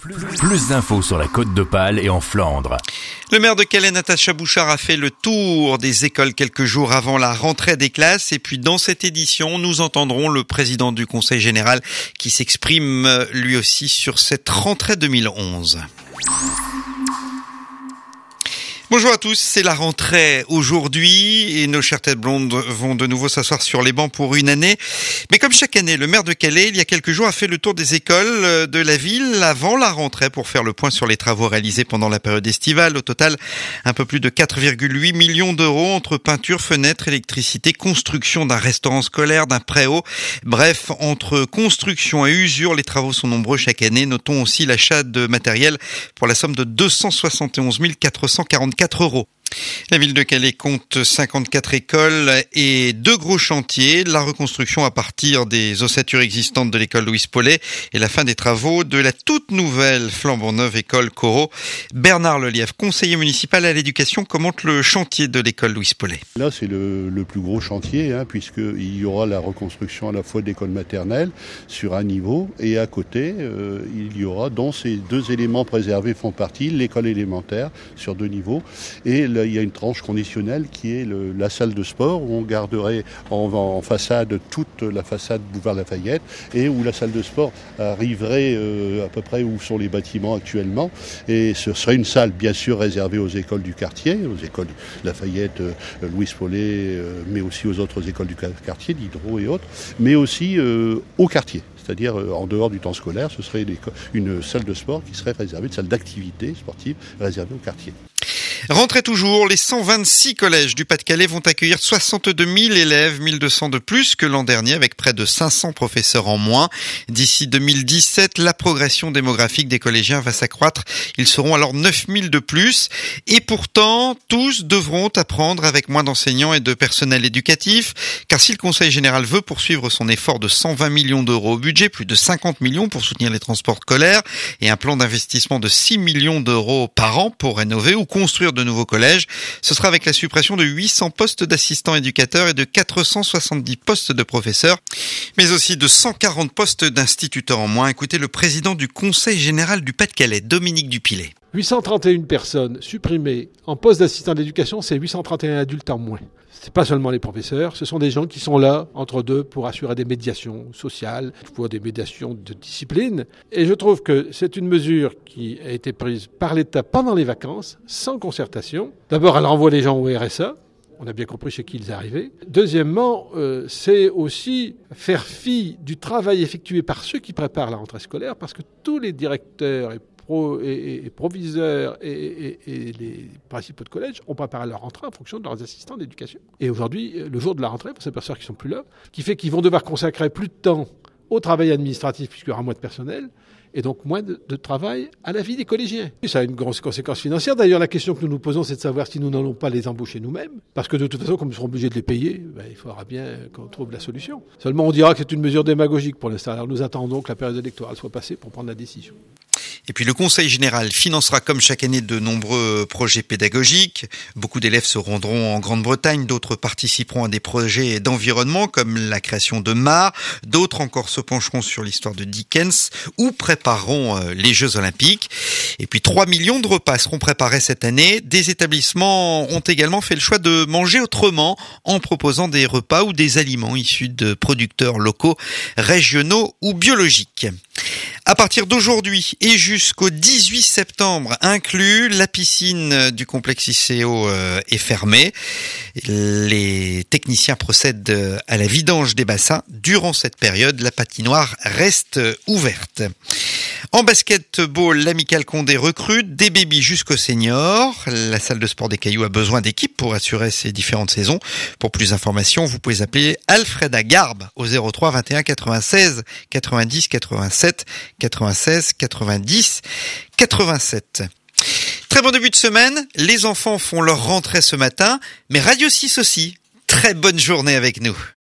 Plus d'infos sur la Côte d'Opale et en Flandre. Le maire de Calais, Natacha Bouchard, a fait le tour des écoles quelques jours avant la rentrée des classes. Et puis dans cette édition, nous entendrons le président du Conseil général qui s'exprime lui aussi sur cette rentrée 2011. Bonjour à tous, c'est la rentrée aujourd'hui et nos chères têtes blondes vont de nouveau s'asseoir sur les bancs pour une année. Mais comme chaque année, le maire de Calais, il y a quelques jours, a fait le tour des écoles de la ville avant la rentrée pour faire le point sur les travaux réalisés pendant la période estivale. Au total, un peu plus de 4,8 millions d'euros entre peinture, fenêtres, électricité, construction d'un restaurant scolaire, d'un préau. Bref, entre construction et usure, les travaux sont nombreux chaque année. Notons aussi l'achat de matériel pour la somme de 271 444 €. La ville de Calais compte 54 écoles et 2 gros chantiers. La reconstruction à partir des ossatures existantes de l'école Louis Paulet et la fin des travaux de la toute nouvelle flambant neuve école Corot. Bernard Lelièvre, conseiller municipal à l'éducation, commente le chantier de l'école Louis Paulet. Là, c'est le plus gros chantier, puisqu'il y aura la reconstruction à la fois de l'école maternelle sur un niveau et à côté, il y aura, dont ces 2 éléments préservés font partie, l'école élémentaire sur 2 niveaux et il y a une tranche conditionnelle qui est la salle de sport où on garderait en façade toute la façade Boulevard Lafayette et où la salle de sport arriverait à peu près où sont les bâtiments actuellement. Et ce serait une salle bien sûr réservée aux écoles du quartier, aux écoles Lafayette, Louis Paulet, mais aussi aux autres écoles du quartier, d'Hydro et autres, mais aussi au quartier. C'est-à-dire en dehors du temps scolaire, ce serait une salle de sport qui serait réservée, une salle d'activité sportive réservée au quartier. Rentrée toujours, les 126 collèges du Pas-de-Calais vont accueillir 62 000 élèves, 1200 de plus que l'an dernier avec près de 500 professeurs en moins. D'ici 2017, la progression démographique des collégiens va s'accroître. Ils seront alors 9 000 de plus. Et pourtant, tous devront apprendre avec moins d'enseignants et de personnel éducatif. Car si le Conseil général veut poursuivre son effort de 120 millions d'euros au budget, plus de 50 millions pour soutenir les transports scolaires et un plan d'investissement de 6 millions d'euros par an pour rénover ou construire de nouveaux collèges, ce sera avec la suppression de 800 postes d'assistants éducateurs et de 470 postes de professeurs, mais aussi de 140 postes d'instituteurs en moins. Écoutez le président du Conseil général du Pas-de-Calais, Dominique Dupilet. 831 personnes supprimées en poste d'assistant d'éducation, c'est 831 adultes en moins. C'est pas seulement les professeurs, ce sont des gens qui sont là entre deux pour assurer des médiations sociales, pour des médiations de discipline. Et je trouve que c'est une mesure qui a été prise par l'État pendant les vacances, sans concertation. D'abord, elle renvoie les gens au RSA. On a bien compris chez qui ils arrivaient. Deuxièmement, c'est aussi faire fi du travail effectué par ceux qui préparent la rentrée scolaire, parce que tous les directeurs et proviseurs et les principaux de collège ont préparé leur rentrée en fonction de leurs assistants d'éducation. Et aujourd'hui, le jour de la rentrée, pour ces personnes qui ne sont plus là, qui fait qu'ils vont devoir consacrer plus de temps au travail administratif puisqu'il y aura moins de personnel et donc moins de travail à la vie des collégiens. Et ça a une grosse conséquence financière. D'ailleurs, la question que nous nous posons, c'est de savoir si nous n'allons pas les embaucher nous-mêmes. Parce que de toute façon, comme nous serons obligés de les payer, il faudra bien qu'on trouve la solution. Seulement, on dira que c'est une mesure démagogique pour l'instant. Alors nous attendons que la période électorale soit passée pour prendre la décision. Et puis le Conseil général financera comme chaque année de nombreux projets pédagogiques. Beaucoup d'élèves se rendront en Grande-Bretagne, d'autres participeront à des projets d'environnement comme la création de mares, d'autres encore se pencheront sur l'histoire de Dickens ou prépareront les Jeux Olympiques. Et puis 3 millions de repas seront préparés cette année. Des établissements ont également fait le choix de manger autrement en proposant des repas ou des aliments issus de producteurs locaux, régionaux ou biologiques. À partir d'aujourd'hui et jusqu'au 18 septembre inclus, la piscine du complexe ICO est fermée. Les techniciens procèdent à la vidange des bassins. Durant cette période, la patinoire reste ouverte. En basketball, l'Amicale Condé recrute des bébés jusqu'aux seniors. La salle de sport des Cailloux a besoin d'équipes pour assurer ces différentes saisons. Pour plus d'informations, vous pouvez appeler Alfreda Garbe au 03 21 96 90 87 96 90 87. Très bon début de semaine. Les enfants font leur rentrée ce matin, mais Radio 6 aussi. Très bonne journée avec nous.